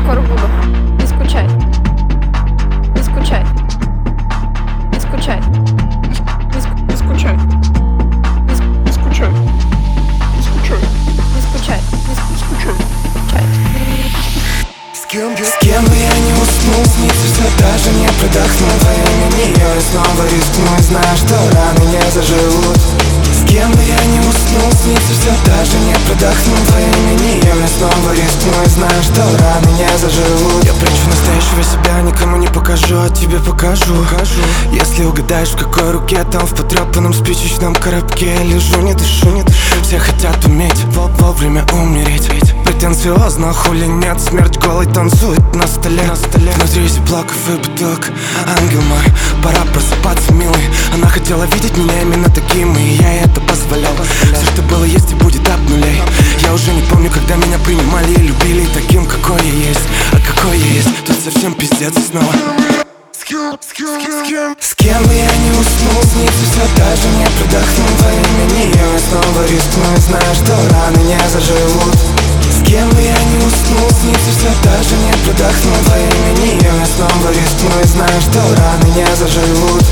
скоро буду. Не скучай. Не скучай. Не скучай. Не скучай. Не скучай. Не скучай. Не скучай. Не скучай. С кем бы я не уснул, снится все даже не продохнул твое имя. Я снова рискну и знаю, что раны не заживут. С кем бы я не уснул, снится все даже не продохнул твое имя. Я снова рискну и знаю, что раны не заживут. Я прячу настоящего себя, никому не покажу, а тебе покажу. Если угадаешь, в какой руке, там в потрепанном спичечном коробке лежу, не дышу. Все хотят уметь вовремя умереть. Претенциозно, хули нет, смерть голой танцует на столе. Внутри зиплоков и бутылок. Ангел мой, пора просыпаться, милый. Она хотела видеть меня именно таким, и я ей это позволял. Все, что было, есть и будет от нулей. Я уже не помню, когда меня принимали и любили таким, какой я есть. А какой я есть, тут совсем пиздец и снова. С кем бы я не уснул, снится все даже не продохнул твое имя. Я снова рискну и знаю, что раны не заживут. С кем бы я не уснул, снится все даже не продохнул твое имя. Я снова рискну и знаю, что раны не заживут.